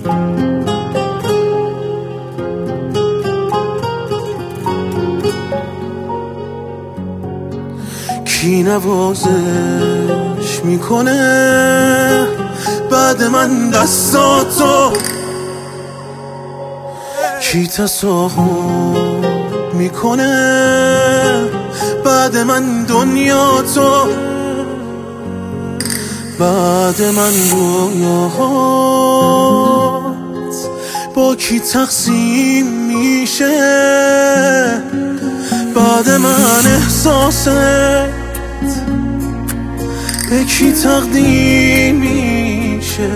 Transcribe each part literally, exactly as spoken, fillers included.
کی نوازش میکنه بعد من دستاتو؟ کی تصاحب میکنه بعد من دنیاتو؟ بعد من رویاهات با کی تقسیم میشه؟ بعد من احساست به کی تقدیم میشه؟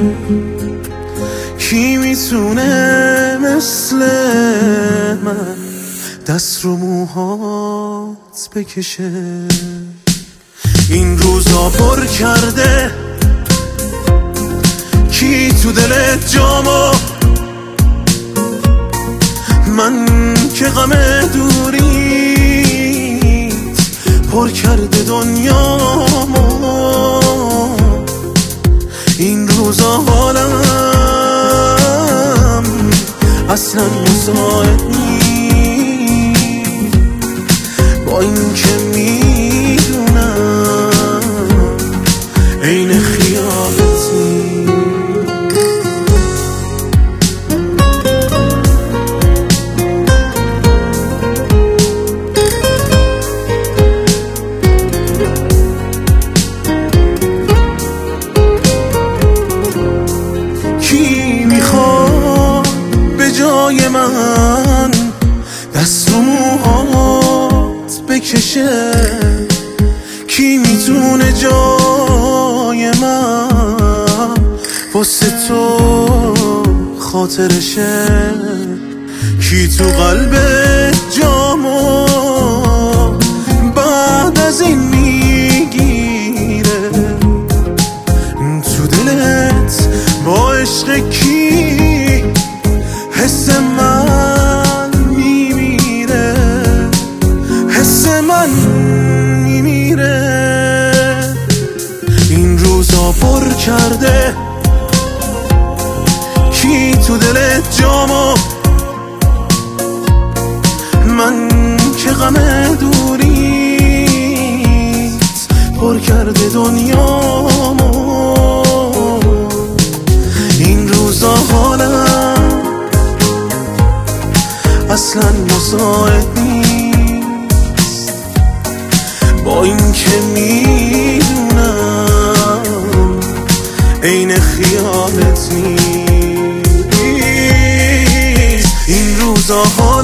کی میتونه مثل من دست رو موهات بکشه؟ این روزا پر کرده کی تو دلت جامو؟ من که غم دوریت پر کرده دنیامو. این روزا حالم اصلا مساعد نیست با این که میدونم عین خیالتی. کی میخواد به جای من دست و موهات بکشه؟ کی میتونه جای من واسه تو خاطرشه؟ کی تو قلبت جامو بعد از این میگیره؟ تو دلت با عشق کی حس من میمیره؟ حس من میمیره. این روزا پر کرده کی تو دلت جامو؟ من که غم دوریت پر کرده دنیامو. این روزا حالم اصلا مساعد نیست با این که میدونم عین خیالت نیست. این روزا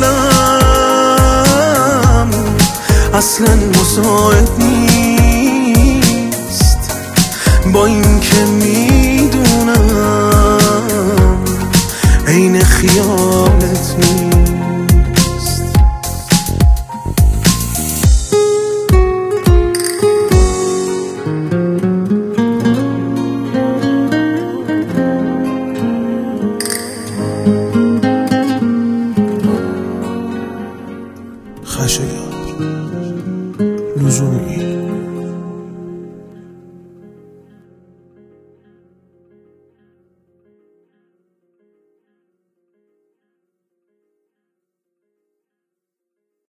حالم اصلا مساعد نیست با این که میدونم عین خیالت نیست. خشایار لزومی